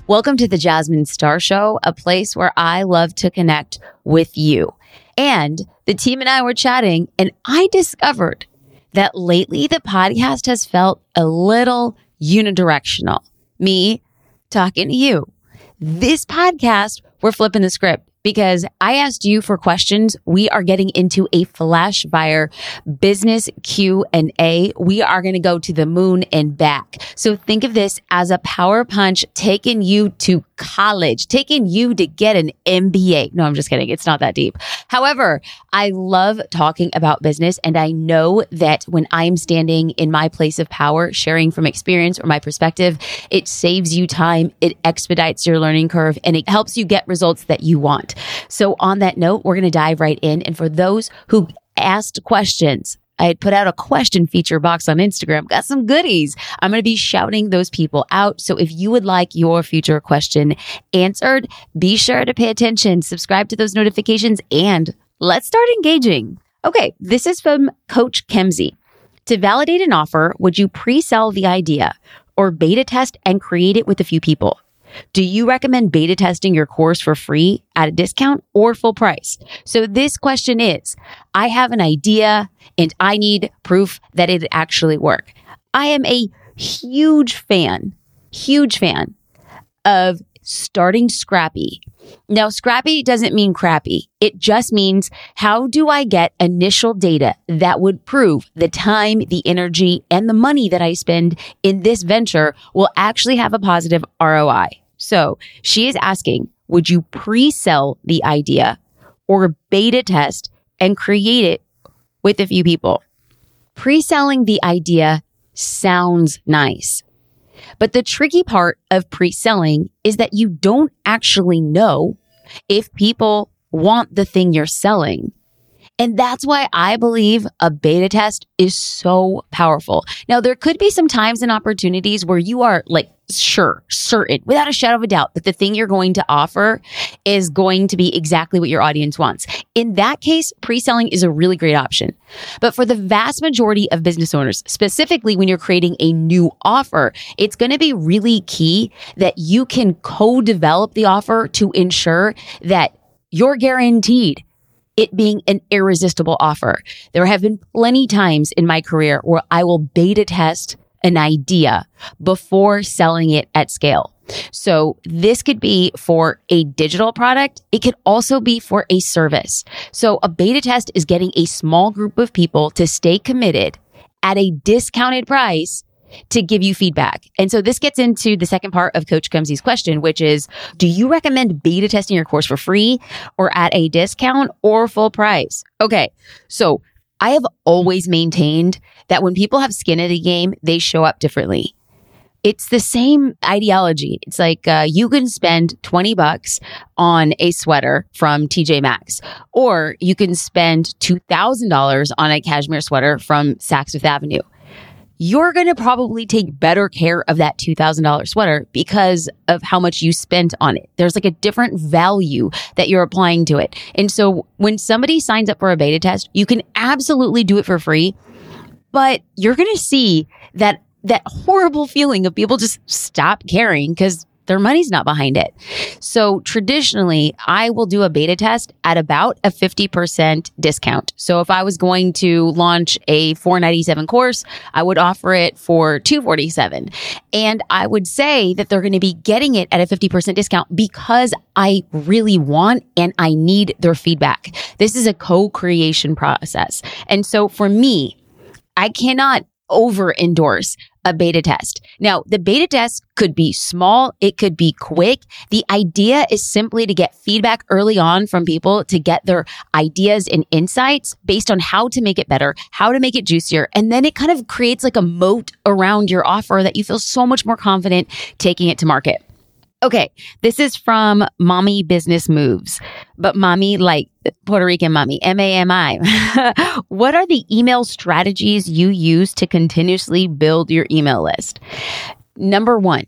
Welcome to the Jasmine Star Show, a place where I love to connect with you. And the team and I were chatting, and I discovered that lately the podcast has felt a little unidirectional. Me talking to you. This podcast, we're flipping the script because I asked you for questions. We are getting into a flash fire business Q&A. We are going to go to the moon and back. So think of this as a power punch taking you to college, taking you to get an MBA. No, I'm just kidding. It's not that deep. However, I love talking about business, and I know that when I'm standing in my place of power, sharing from experience or my perspective, it saves you time, it expedites your learning curve, and it helps you get results that you want. So on that note, we're going to dive right in. And for those who asked questions, I had put out a question feature box on Instagram, got some goodies. I'm going to be shouting those people out. So if you would like your future question answered, be sure to pay attention, subscribe to those notifications, and let's start engaging. Okay, this is from Coach Kemsey. To validate an offer, would you pre-sell the idea or beta test and create it with a few people? Do you recommend beta testing your course for free at a discount or full price? So this question is, I have an idea and I need proof that it actually work. I am a huge fan of starting scrappy. Now, scrappy doesn't mean crappy. It just means, how do I get initial data that would prove the time, the energy, and the money that I spend in this venture will actually have a positive ROI? So she is asking, would you pre-sell the idea or beta test and create it with a few people? Pre-selling the idea sounds nice. But the tricky part of pre-selling is that you don't actually know if people want the thing you're selling. And that's why I believe a beta test is so powerful. Now, there could be some times and opportunities where you are certain, without a shadow of a doubt, that the thing you're going to offer is going to be exactly what your audience wants. In that case, pre-selling is a really great option. But for the vast majority of business owners, specifically when you're creating a new offer, it's going to be really key that you can co-develop the offer to ensure that you're guaranteed it being an irresistible offer. There have been plenty times in my career where I will beta test an idea before selling it at scale. So this could be for a digital product. It could also be for a service. So a beta test is getting a small group of people to stay committed at a discounted price to give you feedback. And so this gets into the second part of Coach Kemsey's question, which is, do you recommend beta testing your course for free or at a discount or full price? Okay, so I have always maintained that when people have skin in the game, they show up differently. It's the same ideology. It's like you can spend $20 on a sweater from TJ Maxx, or you can spend $2,000 on a cashmere sweater from Saks Fifth Avenue. You're going to probably take better care of that $2,000 sweater because of how much you spent on it. There's like a different value that you're applying to it. And so when somebody signs up for a beta test, you can absolutely do it for free, but you're going to see that horrible feeling of people just stop caring because their money's not behind it. So traditionally, I will do a beta test at about a 50% discount. So if I was going to launch a $497 course, I would offer it for $247. And I would say that they're going to be getting it at a 50% discount because I really want and I need their feedback. This is a co-creation process. And so for me, I cannot over-endorse a beta test. Now, the beta test could be small. It could be quick. The idea is simply to get feedback early on from people to get their ideas and insights based on how to make it better, how to make it juicier. And then it kind of creates like a moat around your offer that you feel so much more confident taking it to market. Okay, this is from Mommy Business Moves, but mommy like Puerto Rican mommy, MAMI. What are the email strategies you use to continuously build your email list? Number one,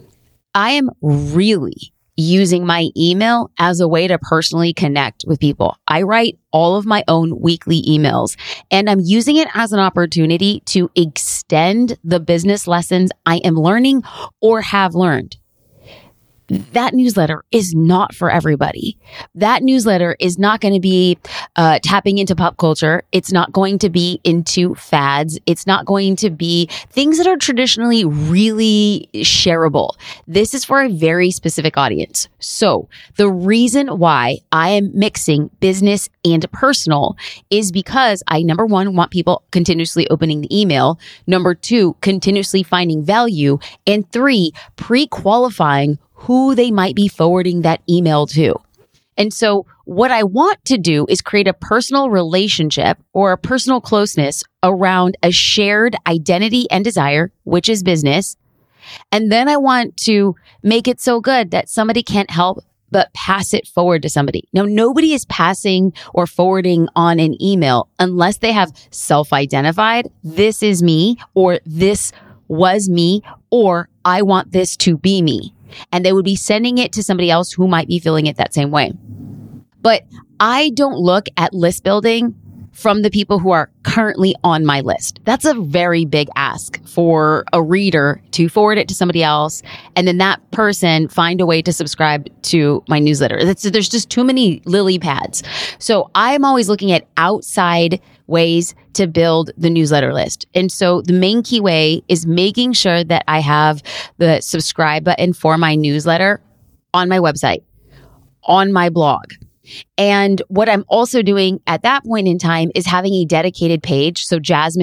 I am really using my email as a way to personally connect with people. I write all of my own weekly emails, and I'm using it as an opportunity to extend the business lessons I am learning or have learned. that newsletter is not for everybody. That newsletter is not going to be tapping into pop culture. It's not going to be into fads. It's not going to be things that are traditionally really shareable. This is for a very specific audience. So the reason why I am mixing business and personal is because I, number one, want people continuously opening the email. Number two, continuously finding value. And three, pre-qualifying who they might be forwarding that email to. And so what I want to do is create a personal relationship or a personal closeness around a shared identity and desire, which is business. And then I want to make it so good that somebody can't help but pass it forward to somebody. Now, nobody is passing or forwarding on an email unless they have self-identified, this is me, or this was me, or I want this to be me. And they would be sending it to somebody else who might be feeling it that same way. But I don't look at list building from the people who are currently on my list. That's a very big ask for a reader to forward it to somebody else, and then that person find a way to subscribe to my newsletter. There's just too many lily pads. So I'm always looking at outside ways to build the newsletter list. And so the main key way is making sure that I have the subscribe button for my newsletter on my website, on my blog. And what I'm also doing at that point in time is having a dedicated page. So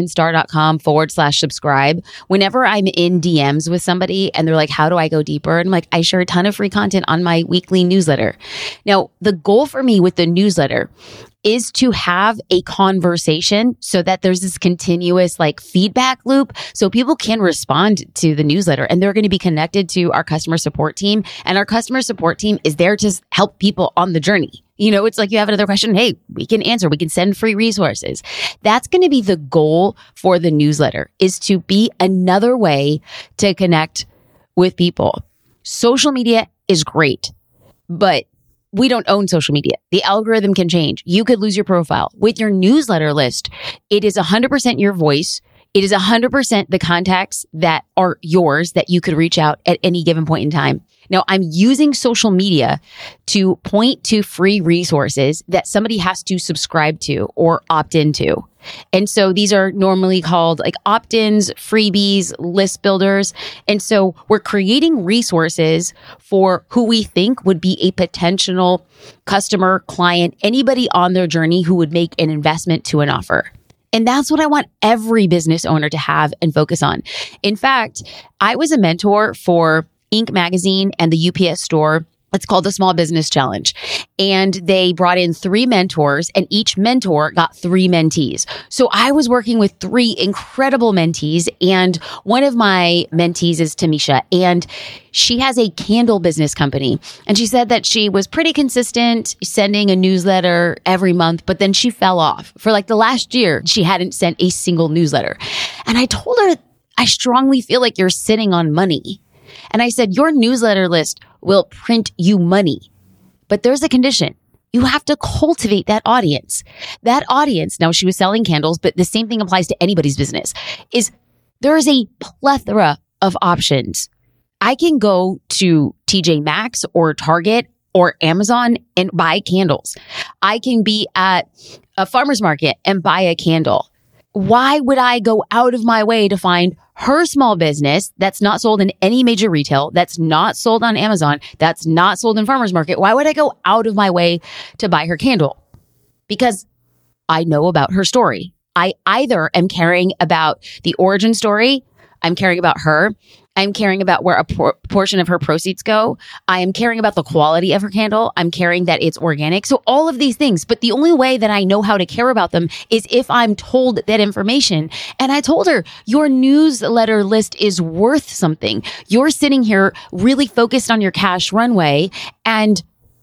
jasminestar.com/subscribe. Whenever I'm in DMs with somebody and they're like, how do I go deeper? And I'm like, I share a ton of free content on my weekly newsletter. Now, the goal for me with the newsletter is to have a conversation so that there's this continuous feedback loop so people can respond to the newsletter, and they're going to be connected to our customer support team, and our customer support team is there to help people on the journey. It's like you have another question. Hey, we can answer. We can send free resources. That's going to be the goal for the newsletter, is to be another way to connect with people. Social media is great, but we don't own social media. The algorithm can change. You could lose your profile. With your newsletter list, it is 100% your voice. It is 100% the contacts that are yours that you could reach out at any given point in time. Now, I'm using social media to point to free resources that somebody has to subscribe to or opt into. And so these are normally called opt-ins, freebies, list builders. And so we're creating resources for who we think would be a potential customer, client, anybody on their journey who would make an investment to an offer. And that's what I want every business owner to have and focus on. In fact, I was a mentor for Inc. magazine and the UPS store. It's called the Small Business Challenge. And they brought in 3 mentors, and each mentor got 3 mentees. So I was working with 3 incredible mentees, and one of my mentees is Tamisha, and she has a candle business company. And she said that she was pretty consistent sending a newsletter every month, but then she fell off. For the last year, she hadn't sent a single newsletter. And I told her, I strongly feel like you're sitting on money. And I said, your newsletter list will print you money, but there's a condition. You have to cultivate that audience. That audience, now she was selling candles, but the same thing applies to anybody's business, is there is a plethora of options. I can go to TJ Maxx or Target or Amazon and buy candles. I can be at a farmer's market and buy a candle. Why would I go out of my way to find her small business that's not sold in any major retail, that's not sold on Amazon, that's not sold in farmer's market? Why would I go out of my way to buy her candle? Because I know about her story. I either am caring about the origin story, I'm caring about her, I'm caring about where a portion of her proceeds go. I am caring about the quality of her candle. I'm caring that it's organic. So all of these things. But the only way that I know how to care about them is if I'm told that information. And I told her, your newsletter list is worth something. You're sitting here really focused on your cash runway, and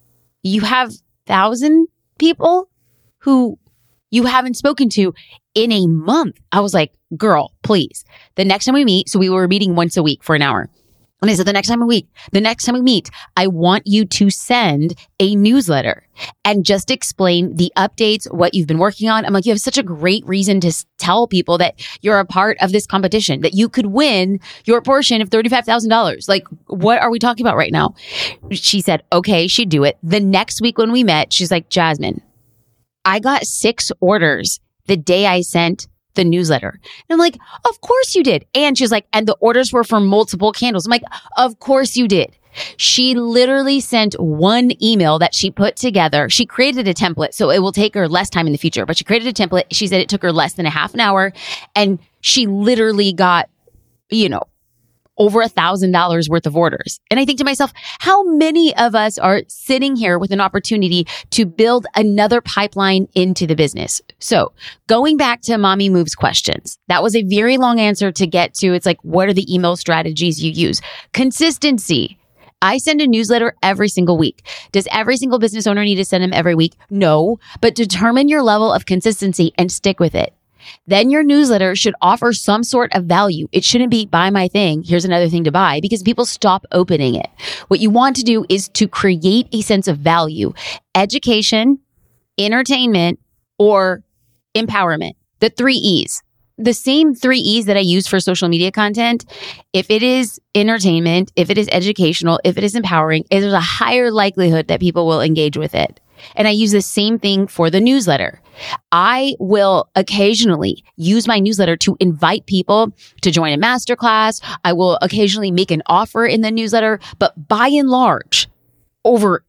you have 1,000 people who you haven't spoken to in a month. I was like, girl, please. The next time we meet, so we were meeting once a week for an hour. And I said, the next time we meet, I want you to send a newsletter and just explain the updates, what you've been working on. I'm like, you have such a great reason to tell people that you're a part of this competition, that you could win your portion of $35,000. Like, what are we talking about right now? She said, okay, she'd do it. The next week when we met, she's like, Jasmine, I got 6 orders the day I sent the newsletter. And I'm like, of course you did. And she's like, and the orders were for multiple candles. I'm like, of course you did. She literally sent one email that she put together. She created a template, so it will take her less time in the future, but she created a template. She said it took her less than a half an hour, and she literally got, over $1,000 worth of orders. And I think to myself, how many of us are sitting here with an opportunity to build another pipeline into the business? So going back to Mommy Moves questions, that was a very long answer to get to. It's like, what are the email strategies you use? Consistency. I send a newsletter every single week. Does every single business owner need to send them every week? No, but determine your level of consistency and stick with it. Then your newsletter should offer some sort of value. It shouldn't be buy my thing, here's another thing to buy, because people stop opening it. What you want to do is to create a sense of value, education, entertainment, or empowerment. The 3 E's. The same 3 E's that I use for social media content. If it is entertainment, if it is educational, if it is empowering, there's a higher likelihood that people will engage with it. And I use the same thing for the newsletter. I will occasionally use my newsletter to invite people to join a masterclass. I will occasionally make an offer in the newsletter, but by and large, over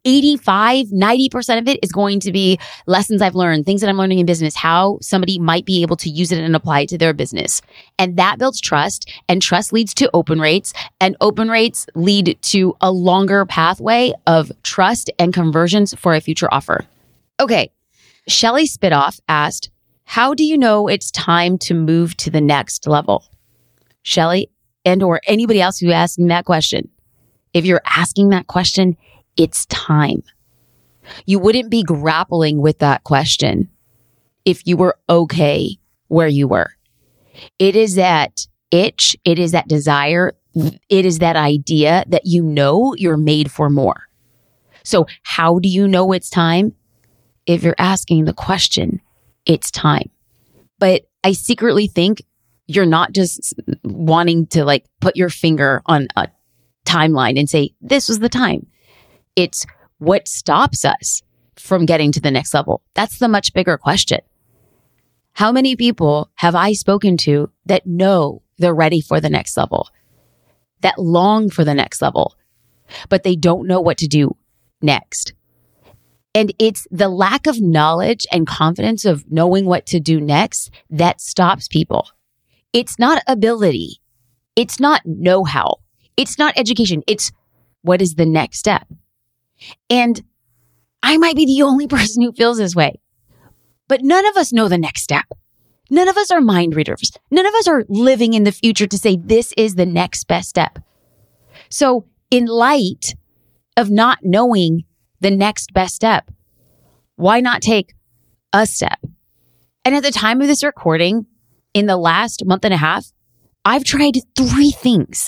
90% of it is going to be lessons I've learned, things that I'm learning in business, how somebody might be able to use it and apply it to their business. And that builds trust, and trust leads to open rates, and open rates lead to a longer pathway of trust and conversions for a future offer. Okay. Shelly Spitoff asked, how do you know it's time to move to the next level? Shelly, and or anybody else who's asking that question. If you're asking that question, it's time. You wouldn't be grappling with that question if you were okay where you were. It is that itch. It is that desire. It is that idea that you're made for more. So how do you know it's time? If you're asking the question, it's time. But I secretly think you're not just wanting to put your finger on a timeline and say, this was the time. It's what stops us from getting to the next level. That's the much bigger question. How many people have I spoken to that know they're ready for the next level, that long for the next level, but they don't know what to do next? And it's the lack of knowledge and confidence of knowing what to do next that stops people. It's not ability. It's not know-how. It's not education. It's what is the next step? And I might be the only person who feels this way, but none of us know the next step. None of us are mind readers. None of us are living in the future to say this is the next best step. So in light of not knowing the next best step, why not take a step? And at the time of this recording, in the last month and a half, I've tried 3 things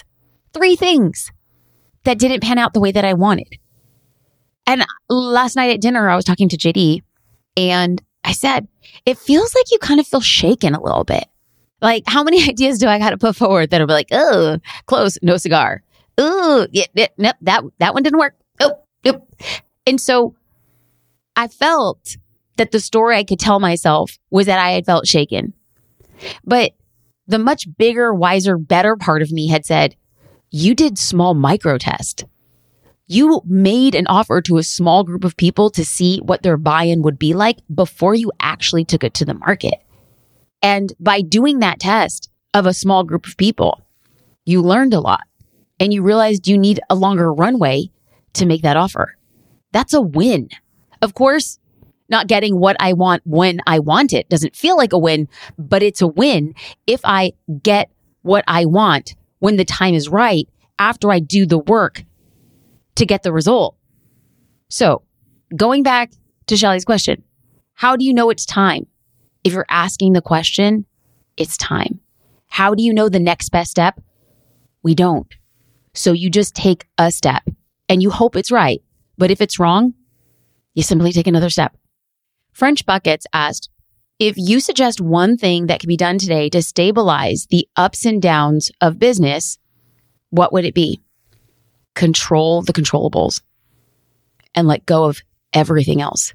that didn't pan out the way that I wanted. And last night at dinner, I was talking to JD and I said, it feels like you kind of feel shaken a little bit. Like, how many ideas do I got to put forward that'll be like, oh, close, no cigar. Oh, nope, that one didn't work. Oh, nope. And so I felt that the story I could tell myself was that I had felt shaken. But the much bigger, wiser, better part of me had said, you did small micro test. You made an offer to a small group of people to see what their buy-in would be like before you actually took it to the market. And by doing that test of a small group of people, you learned a lot and you realized you need a longer runway to make that offer. That's a win. Of course, not getting what I want when I want it doesn't feel like a win, but it's a win if I get what I want when the time is right after I do the work to get the result. So going back to Shelly's question, how do you know it's time? If you're asking the question, it's time. How do you know the next best step? We don't. So you just take a step and you hope it's right. But if it's wrong, you simply take another step. French Buckets asked, if you suggest one thing that can be done today to stabilize the ups and downs of business, what would it be? Control the controllables and let go of everything else.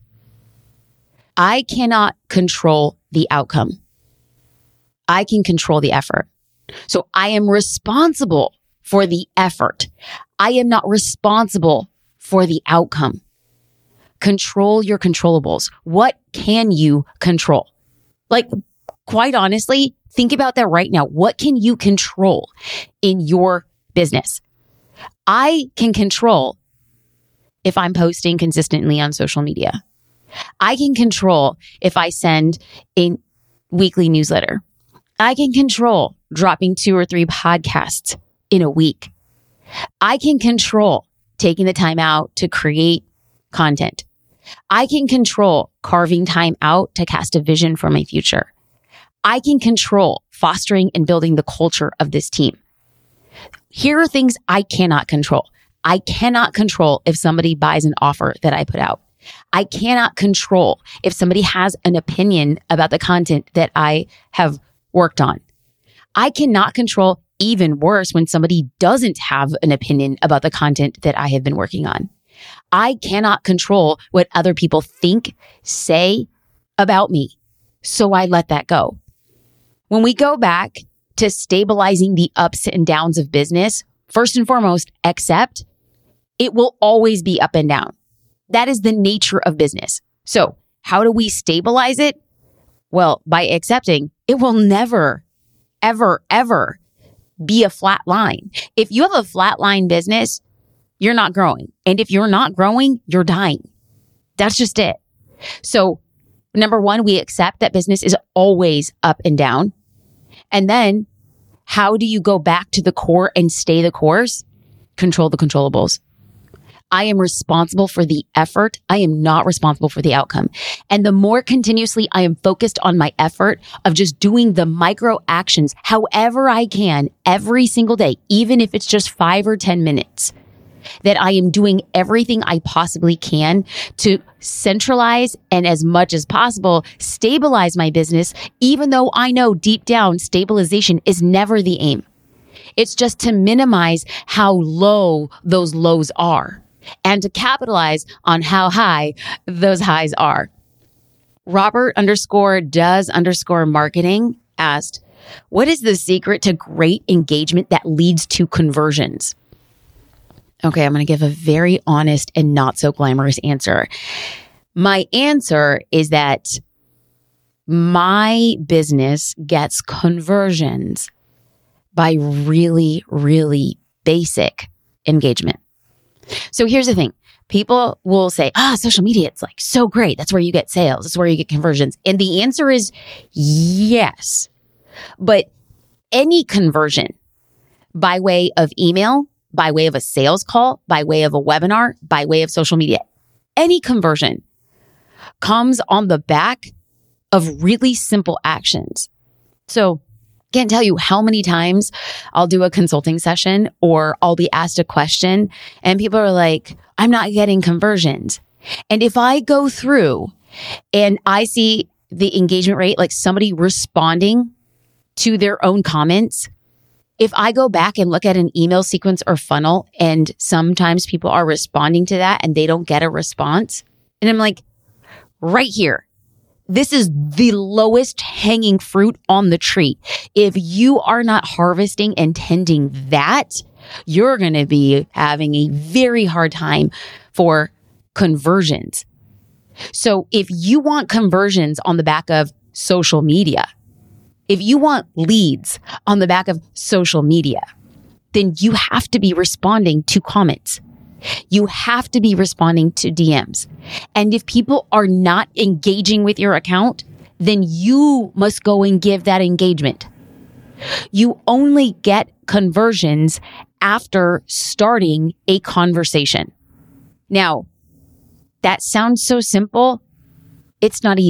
I cannot control the outcome. I can control the effort. So I am responsible for the effort. I am not responsible for the outcome. Control your controllables. What can you control? Like, quite honestly, think about that right now. What can you control in your business? I can control if I'm posting consistently on social media. I can control if I send a weekly newsletter. I can control dropping 2 or 3 podcasts in a week. I can control taking the time out to create content. I can control carving time out to cast a vision for my future. I can control fostering and building the culture of this team. Here are things I cannot control. I cannot control if somebody buys an offer that I put out. I cannot control if somebody has an opinion about the content that I have worked on. I cannot control, even worse, when somebody doesn't have an opinion about the content that I have been working on. I cannot control what other people think, say about me. So I let that go. When we go back to stabilizing the ups and downs of business, first and foremost, accept it will always be up and down. That is the nature of business. So how do we stabilize it? Well, by accepting it will never, ever, ever be a flat line. If you have a flat line business, you're not growing. And if you're not growing, you're dying. That's just it. So number one, we accept that business is always up and down. And then how do you go back to the core and stay the course? Control the controllables. I am responsible for the effort. I am not responsible for the outcome. And the more continuously I am focused on my effort of just doing the micro actions, however I can every single day, even if it's just 5 or 10 minutes, that I am doing everything I possibly can to centralize and as much as possible stabilize my business, even though I know deep down stabilization is never the aim. It's just to minimize how low those lows are and to capitalize on how high those highs are. Robert_does_marketing asked, what is the secret to great engagement that leads to conversions? Okay, I'm going to give a very honest and not so glamorous answer. My answer is that my business gets conversions by really, really basic engagement. So here's the thing. People will say, social media, it's like so great. That's where you get sales. That's where you get conversions. And the answer is yes. But any conversion by way of email, by way of a sales call, by way of a webinar, by way of social media, any conversion comes on the back of really simple actions. So can't tell you how many times I'll do a consulting session or I'll be asked a question and people are like, I'm not getting conversions. And if I go through and I see the engagement rate, like somebody responding to their own comments, if I go back and look at an email sequence or funnel and sometimes people are responding to that and they don't get a response, and I'm like, right here, this is the lowest hanging fruit on the tree. If you are not harvesting and tending that, you're going to be having a very hard time for conversions. So if you want conversions on the back of social media, if you want leads on the back of social media, then you have to be responding to comments. You have to be responding to DMs. And if people are not engaging with your account, then you must go and give that engagement. You only get conversions after starting a conversation. Now, that sounds so simple. It's not easy.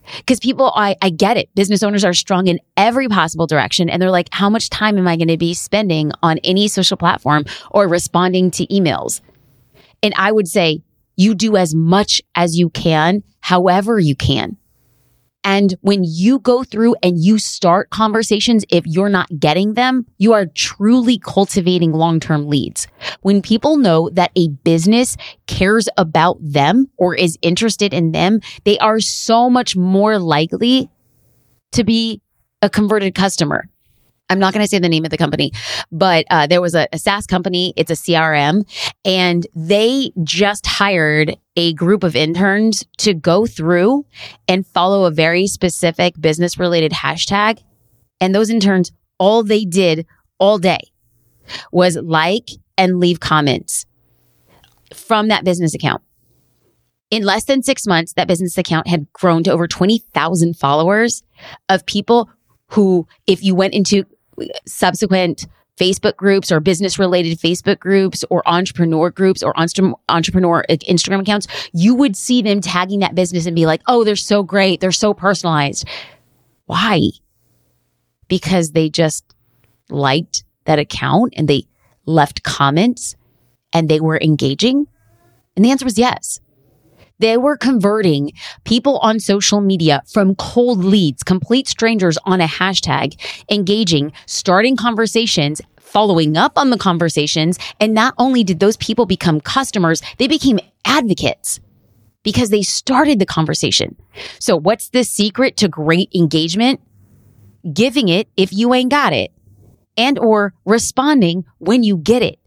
Because people, I get it. Business owners are strong in every possible direction. And they're like, how much time am I going to be spending on any social platform or responding to emails? And I would say you do as much as you can, however you can. And when you go through and you start conversations, if you're not getting them, you are truly cultivating long-term leads. When people know that a business cares about them or is interested in them, they are so much more likely to be a converted customer. I'm not going to say the name of the company, but there was a SaaS company. It's a CRM, and they just hired a group of interns to go through and follow a very specific business related hashtag. And those interns, all they did all day was like and leave comments from that business account. In less than 6 months, that business account had grown to over 20,000 followers of people who, if you went into subsequent Facebook groups or business related Facebook groups or entrepreneur groups or entrepreneur Instagram accounts, you would see them tagging that business and be like, oh, they're so great. They're so personalized. Why? Because they just liked that account and they left comments and they were engaging. And the answer was yes. They were converting people on social media from cold leads, complete strangers on a hashtag, engaging, starting conversations, following up on the conversations. And not only did those people become customers, they became advocates because they started the conversation. So what's the secret to great engagement? Giving it if you ain't got it, and or responding when you get it.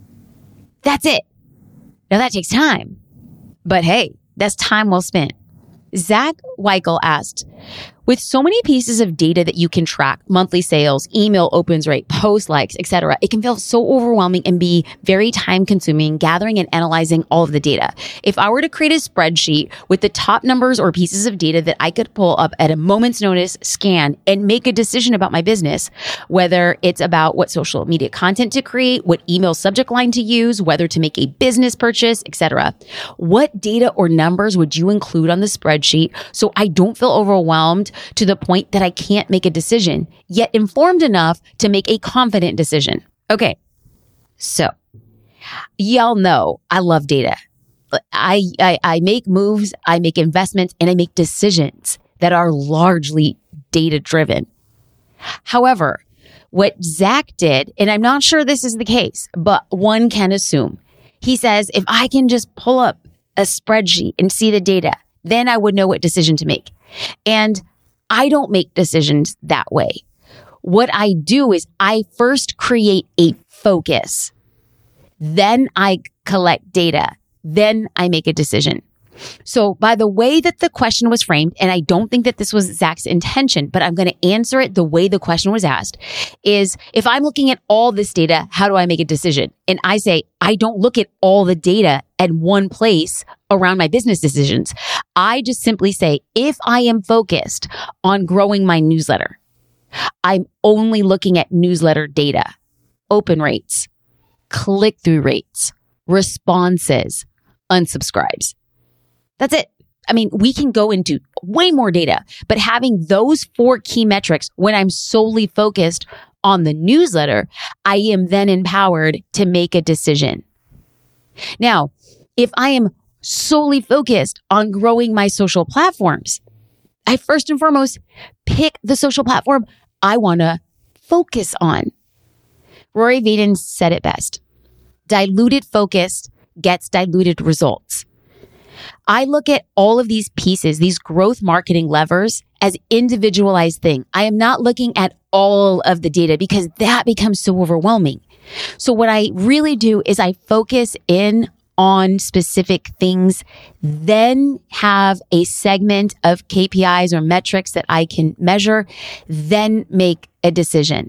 That's it. Now that takes time, but hey, that's time well spent. Zach Weichel asked, with so many pieces of data that you can track, monthly sales, email opens rate, post likes, etc., it can feel so overwhelming and be very time consuming gathering and analyzing all of the data. If I were to create a spreadsheet with the top numbers or pieces of data that I could pull up at a moment's notice, scan, and make a decision about my business, whether it's about what social media content to create, what email subject line to use, whether to make a business purchase, etc., what data or numbers would you include on the spreadsheet so I don't feel overwhelmed to the point that I can't make a decision, yet informed enough to make a confident decision? So y'all know I love data. I make moves, I make investments, and I make decisions that are largely data driven. However, what Zach did, and I'm not sure this is the case, but one can assume, he says, if I can just pull up a spreadsheet and see the data, then I would know what decision to make. And I don't make decisions that way. What I do is I first create a focus. Then I collect data. Then I make a decision. So by the way that the question was framed, and I don't think that this was Zach's intention, but I'm going to answer it the way the question was asked, is if I'm looking at all this data, how do I make a decision? And I say, I don't look at all the data at one place around my business decisions. I just simply say, if I am focused on growing my newsletter, I'm only looking at newsletter data, open rates, click-through rates, responses, unsubscribes. That's it. I mean, we can go into way more data, but having those 4 key metrics when I'm solely focused on the newsletter, I am then empowered to make a decision. Now, if I am solely focused on growing my social platforms, I first and foremost pick the social platform I want to focus on. Rory Vaden said it best. Diluted focus gets diluted results. I look at all of these pieces, these growth marketing levers, as individualized thing. I am not looking at all of the data because that becomes so overwhelming. So what I really do is I focus in on specific things, then have a segment of KPIs or metrics that I can measure, then make a decision.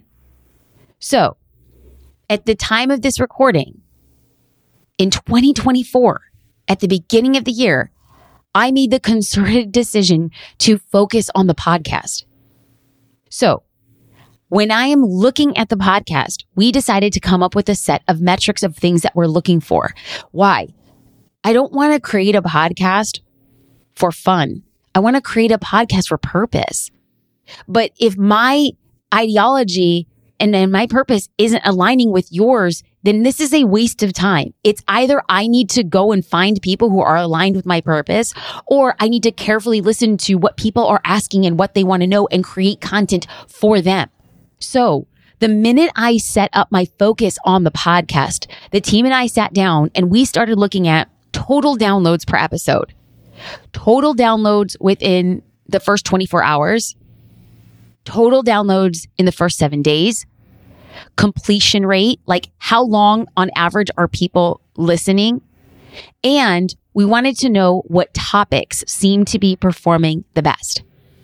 So at the time of this recording, in 2024, at the beginning of the year, I made the concerted decision to focus on the podcast. So when I am looking at the podcast, we decided to come up with a set of metrics of things that we're looking for. Why? I don't want to create a podcast for fun. I want to create a podcast for purpose. But if my ideology and then my purpose isn't aligning with yours, then this is a waste of time. It's either I need to go and find people who are aligned with my purpose, or I need to carefully listen to what people are asking and what they want to know and create content for them. So the minute I set up my focus on the podcast, the team and I sat down and we started looking at total downloads per episode, total downloads within the first 24 hours, total downloads in the first 7 days, completion rate, like how long on average are people listening? And we wanted to know what topics seem to be performing the best.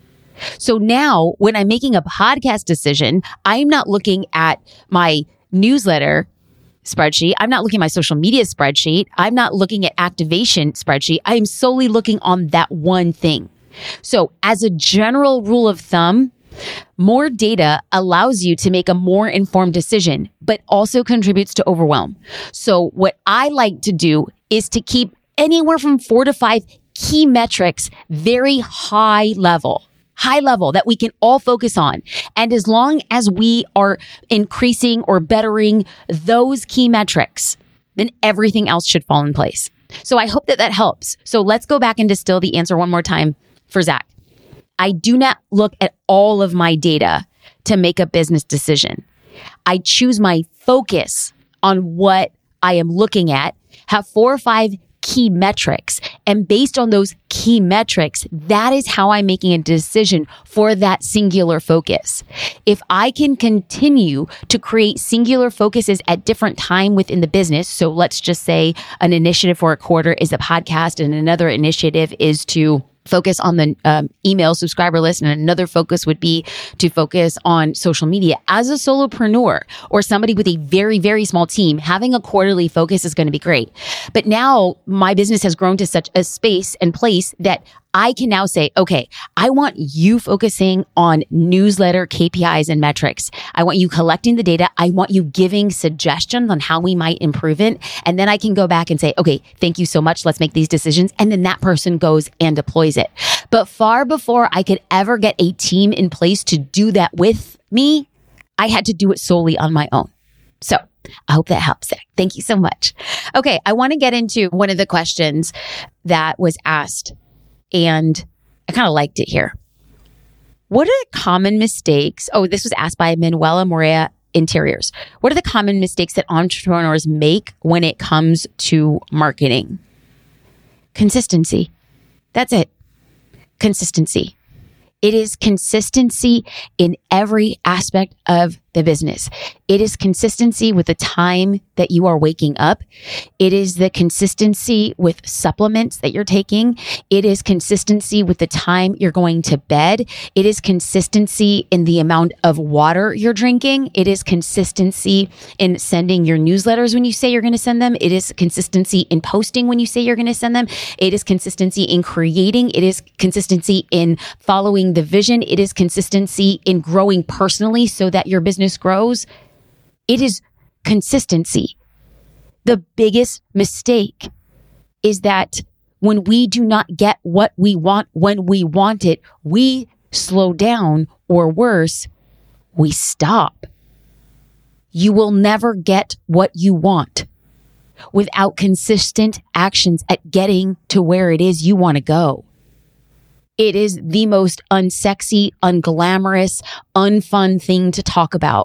So now when I'm making a podcast decision, I'm not looking at my newsletter spreadsheet. I'm not looking at my social media spreadsheet. I'm not looking at activation spreadsheet. I am solely looking on that one thing. So as a general rule of thumb, more data allows you to make a more informed decision, but also contributes to overwhelm. So what I like to do is to keep anywhere from 4 to 5 key metrics very high level that we can all focus on. And as long as we are increasing or bettering those key metrics, then everything else should fall in place. So I hope that helps. So let's go back and distill the answer one more time for Zach. I do not look at all of my data to make a business decision. I choose my focus on what I am looking at, have 4 or 5 key metrics. And based on those key metrics, that is how I'm making a decision for that singular focus. If I can continue to create singular focuses at different time within the business, so let's just say an initiative for a quarter is a podcast and another initiative is to focus on the email subscriber list, and another focus would be to focus on social media. As a solopreneur or somebody with a very, very small team, having a quarterly focus is going to be great. But now my business has grown to such a space and place that I can now say, okay, I want you focusing on newsletter KPIs and metrics. I want you collecting the data. I want you giving suggestions on how we might improve it. And then I can go back and say, okay, thank you so much. Let's make these decisions. And then that person goes and deploys it. But far before I could ever get a team in place to do that with me, I had to do it solely on my own. So I hope that helps, Zach. Thank you so much. Okay, I want to get into one of the questions that was asked, and I kind of liked it here. What are the common mistakes? Oh, this was asked by Manuela Morea Interiors. What are the common mistakes that entrepreneurs make when it comes to marketing? Consistency. That's it. Consistency. It is consistency in every aspect of the business. It is consistency with the time that you are waking up. It is the consistency with supplements that you're taking. It is consistency with the time you're going to bed. It is consistency in the amount of water you're drinking. It is consistency in sending your newsletters when you say you're going to send them. It is consistency in posting when you say you're going to send them. It is consistency in creating. It is consistency in following the vision. It is consistency in growing personally so that your business grows. It is consistency. The biggest mistake is that when we do not get what we want when we want it, we slow down, or worse, we stop. You will never get what you want without consistent actions at getting to where it is you want to go. It is the most unsexy, unglamorous, unfun thing to talk about.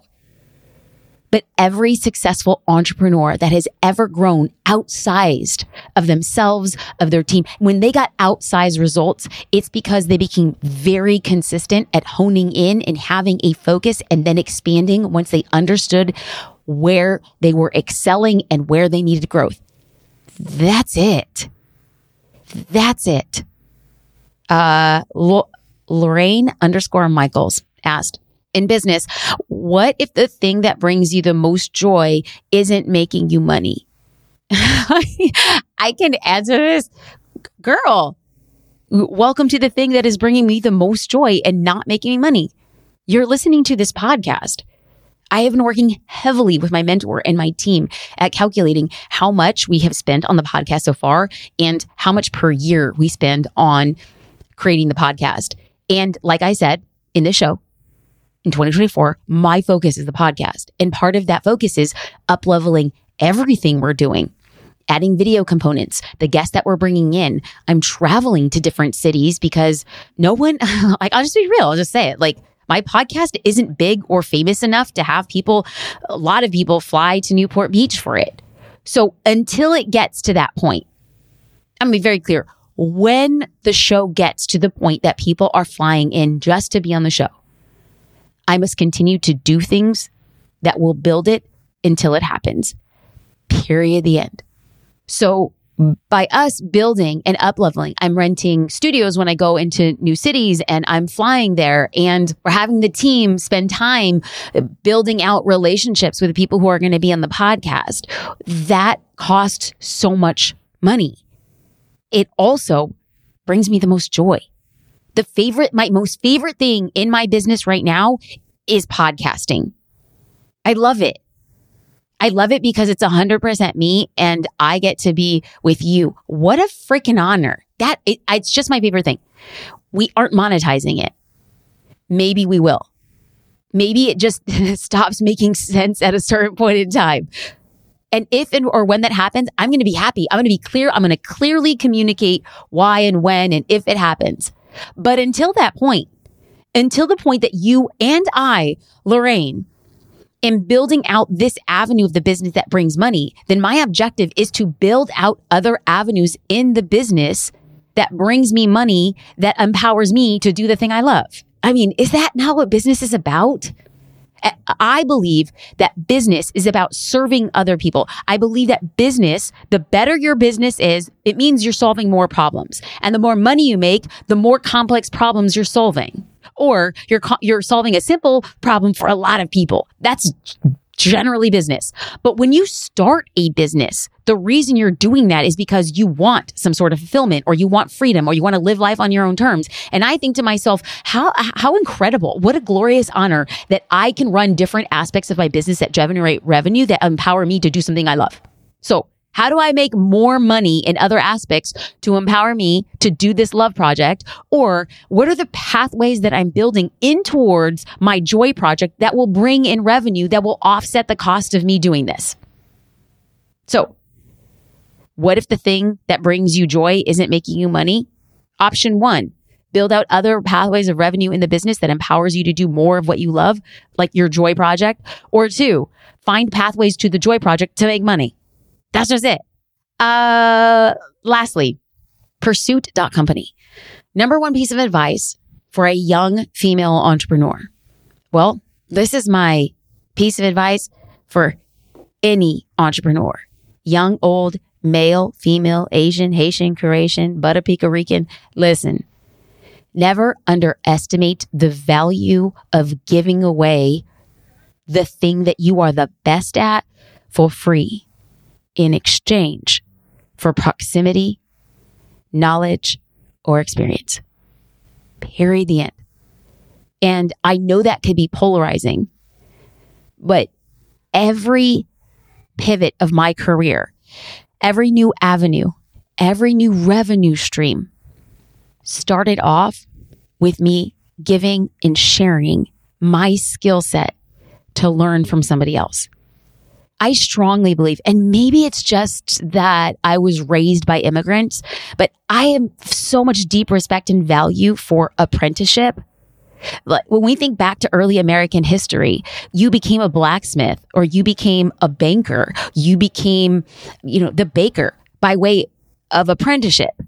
But every successful entrepreneur that has ever grown outsized of themselves, of their team, when they got outsized results, it's because they became very consistent at honing in and having a focus and then expanding once they understood where they were excelling and where they needed growth. That's it. That's it. Lorraine_Michaels asked, in business, what if the thing that brings you the most joy isn't making you money? I can answer this. Girl, welcome to the thing that is bringing me the most joy and not making me money. You're listening to this podcast. I have been working heavily with my mentor and my team at calculating how much we have spent on the podcast so far and how much per year we spend on creating the podcast. And like I said in this show, in 2024, my focus is the podcast. And part of that focus is up-leveling everything we're doing, adding video components, the guests that we're bringing in. I'm traveling to different cities because no one, like, I'll just be real. I'll just say it. Like, my podcast isn't big or famous enough to have a lot of people fly to Newport Beach for it. So until it gets to that point, I'm going to be very clear. When the show gets to the point that people are flying in just to be on the show, I must continue to do things that will build it until it happens. Period. The end. So by us building and up-leveling, I'm renting studios when I go into new cities and I'm flying there, and we're having the team spend time building out relationships with the people who are going to be on the podcast. That costs so much money. It also brings me the most joy. My most favorite thing in my business right now is podcasting. I love it. I love it because it's 100% me and I get to be with you. What a freaking honor. It's just my favorite thing. We aren't monetizing it. Maybe we will. Maybe it just stops making sense at a certain point in time. And if or when that happens, I'm going to be happy. I'm going to be clear. I'm going to clearly communicate why and when and if it happens. But until that point, until the point that you and I, Lorraine, in building out this avenue of the business that brings money, then my objective is to build out other avenues in the business that brings me money, that empowers me to do the thing I love. I mean, is that not what business is about? I believe that business is about serving other people. I believe that business, the better your business is, it means you're solving more problems. And the more money you make, the more complex problems you're solving. Or you're solving a simple problem for a lot of people. That's generally business. But when you start a business, the reason you're doing that is because you want some sort of fulfillment, or you want freedom, or you want to live life on your own terms. And I think to myself, how incredible, what a glorious honor that I can run different aspects of my business that generate revenue, that empower me to do something I love. So how do I make more money in other aspects to empower me to do this love project? Or what are the pathways that I'm building in towards my joy project that will bring in revenue that will offset the cost of me doing this? So what if the thing that brings you joy isn't making you money? Option 1, build out other pathways of revenue in the business that empowers you to do more of what you love, like your joy project. Or 2, find pathways to the joy project to make money. That's just it. Lastly, Pursuit.company. Number 1 piece of advice for a young female entrepreneur. Well, this is my piece of advice for any entrepreneur. Young, old, male, female, Asian, Haitian, Croatian, Puerto Rican. Listen, never underestimate the value of giving away the thing that you are the best at for free, in exchange for proximity, knowledge, or experience. Period. The end. And I know that could be polarizing, but every pivot of my career, every new avenue, every new revenue stream started off with me giving and sharing my skill set to learn from somebody else. I strongly believe, and maybe it's just that I was raised by immigrants, but I have so much deep respect and value for apprenticeship. When we think back to early American history, you became a blacksmith, or you became a banker, you became, the baker by way of apprenticeship.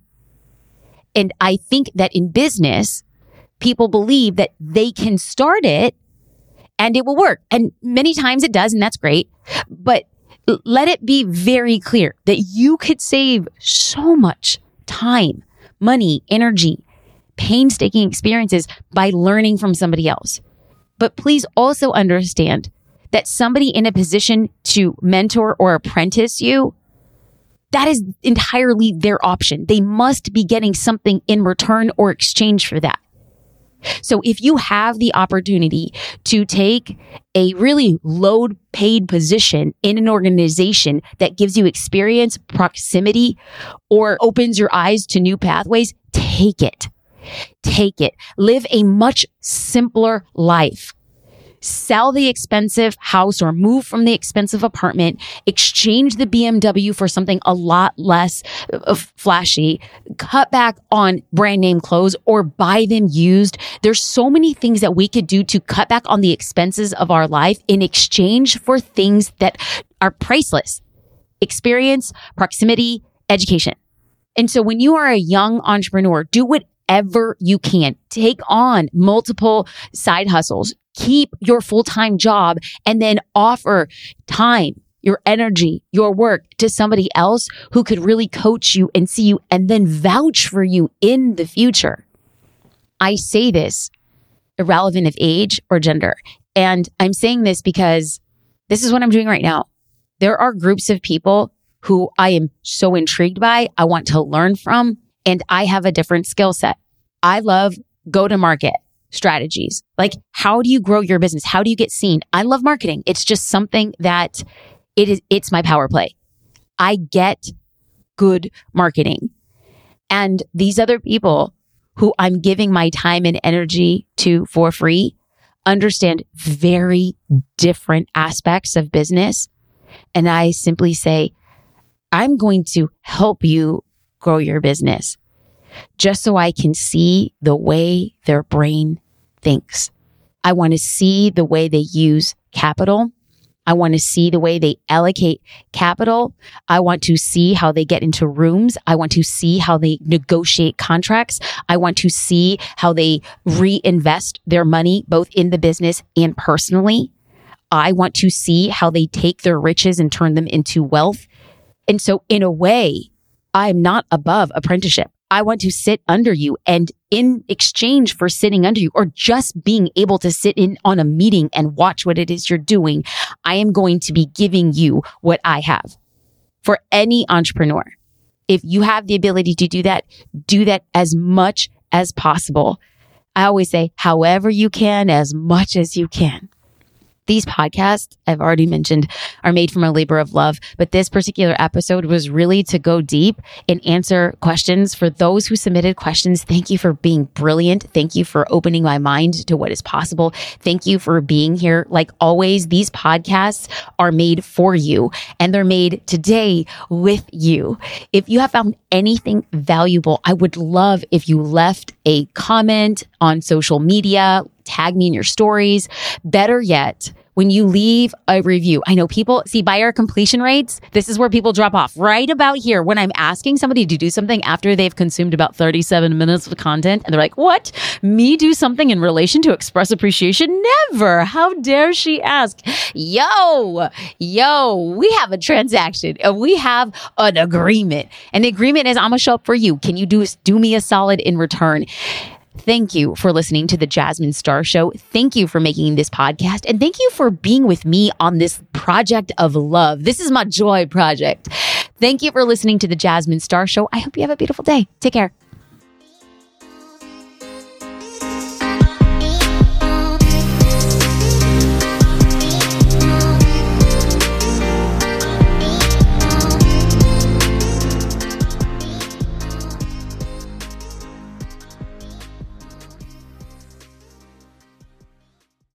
And I think that in business, people believe that they can start it and it will work. And many times it does, and that's great. But let it be very clear that you could save so much time, money, energy, painstaking experiences by learning from somebody else. But please also understand that somebody in a position to mentor or apprentice you, that is entirely their option. They must be getting something in return or exchange for that. So if you have the opportunity to take a really low paid position in an organization that gives you experience, proximity, or opens your eyes to new pathways, take it. Take it. Live a much simpler life. Sell the expensive house or move from the expensive apartment, exchange the BMW for something a lot less flashy, cut back on brand name clothes or buy them used. There's so many things that we could do to cut back on the expenses of our life in exchange for things that are priceless. Experience, proximity, education. And so when you are a young entrepreneur, do whatever you can. Take on multiple side hustles. Keep your full-time job and then offer time, your energy, your work to somebody else who could really coach you and see you and then vouch for you in the future. I say this irrelevant of age or gender. And I'm saying this because this is what I'm doing right now. There are groups of people who I am so intrigued by, I want to learn from, and I have a different skill set. I love go-to-market strategies. Like, how do you grow your business? How do you get seen? I love marketing. It's just something that it's my power play. I get good marketing. And these other people who I'm giving my time and energy to for free understand very different aspects of business. And I simply say, I'm going to help you grow your business just so I can see the way their brain thinks. I want to see the way they use capital. I want to see the way they allocate capital. I want to see how they get into rooms. I want to see how they negotiate contracts. I want to see how they reinvest their money, both in the business and personally. I want to see how they take their riches and turn them into wealth. And so in a way, I'm not above apprenticeship. I want to sit under you, and in exchange for sitting under you or just being able to sit in on a meeting and watch what it is you're doing, I am going to be giving you what I have. For any entrepreneur, if you have the ability to do that as much as possible. I always say, however you can, as much as you can. These podcasts, I've already mentioned, are made from a labor of love, but this particular episode was really to go deep and answer questions. For those who submitted questions, thank you for being brilliant. Thank you for opening my mind to what is possible. Thank you for being here. Like always, these podcasts are made for you, and they're made today with you. If you have found anything valuable, I would love if you left a comment on social media, tag me in your stories. Better yet, when you leave a review, I know people see by our completion rates, this is where people drop off right about here. When I'm asking somebody to do something after they've consumed about 37 minutes of content and they're like, what? Me do something in relation to express appreciation? Never. How dare she ask? Yo, we have a transaction and we have an agreement. And the agreement is I'm going to show up for you. Can you do me a solid in return? Thank you for listening to the Jasmine Star Show. Thank you for making this podcast. And thank you for being with me on this project of love. This is my joy project. Thank you for listening to the Jasmine Star Show. I hope you have a beautiful day. Take care.